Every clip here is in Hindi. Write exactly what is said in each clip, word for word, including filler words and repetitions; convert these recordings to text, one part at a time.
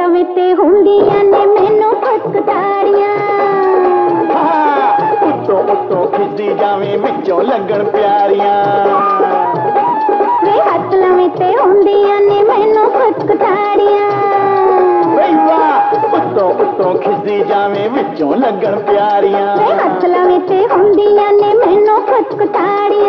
हथला में ते हुंदियां ने मैनू फटकटाड़ियां उत्तों उत्तों खिजदी जावे विचों लगन प्यारियां वे हथला में ते हुंदियां ने मैनू फटकटाड़ियां उत्तों उत्तों खिजदी जावे विचों लगन प्यारियां वे हथला में ते हुंदियां ने मैनू फटकटाड़ियां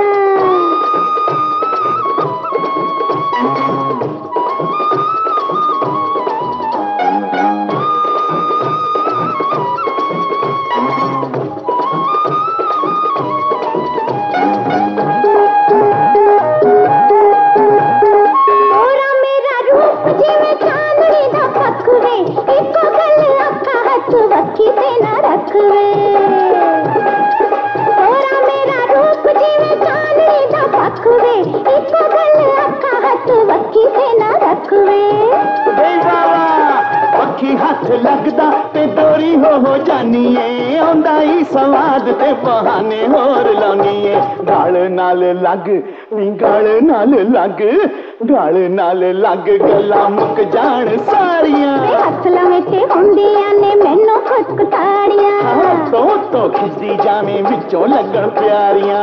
वक्की से ना रखवे तोरा मेरा रूप जीवे चांदनी दा पखवे इको गल अखा हाथ वक्की से ना रखवे पखी हाथ लगदा ते दोरी हो हो जानी है आंदा ही स्वाद ते बहाने होर लानी है गल नाल लग नी गल नाल लग गल नाल लग गल्लां मुक जान सारियां हथला में ते हुंदियां ने मैनू फटकटाड़ियां तो तो खिजदी जावे विचों लगन प्यारियां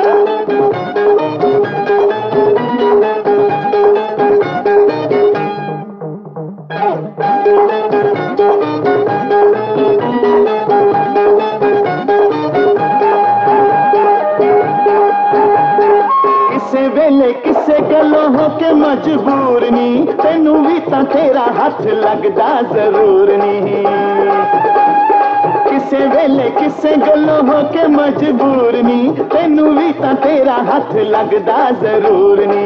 किसे वेले किसे गलों होके मजबूर नी तेनू भी तां तेरा हाथ लगदा जरूर नी किसे वेले किसे गलों होके मजबूर नी तेनू भी तां तेरा हाथ लगदा जरूर नी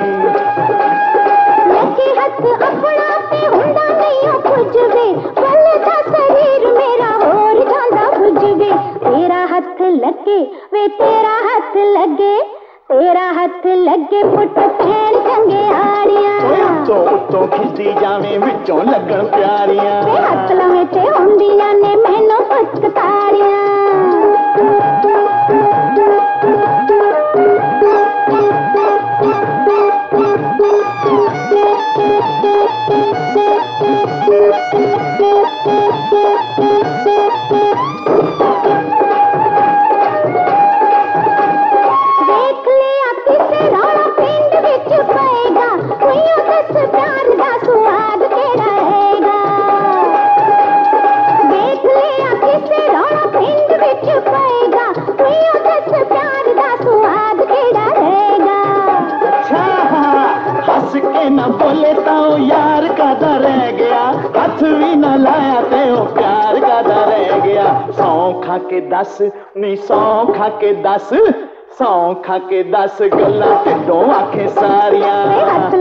लगे हाथ अपना ते हुंदा नहीं कुछ वे बल दा शरीर मेरा होर जांदा बुझ वे तेरा हाथ लगे वे तेरा हाथ लगे तेरा हाथ लगे पुट फैन चंगे आड़ियां उत्तों उत्तों खिजदी जावे विचों लगन प्यारियां हथला में ते हुंदियां ने मैनू फटकटाड़ियां ना बोले तो यार कादा रह गया हाथ भी ना लाया ते ओ प्यार कादा रह गया सौ खा के दस नी सौ खा के दस सौ खा के दस गल्लां ढिड्डों आखे सारियां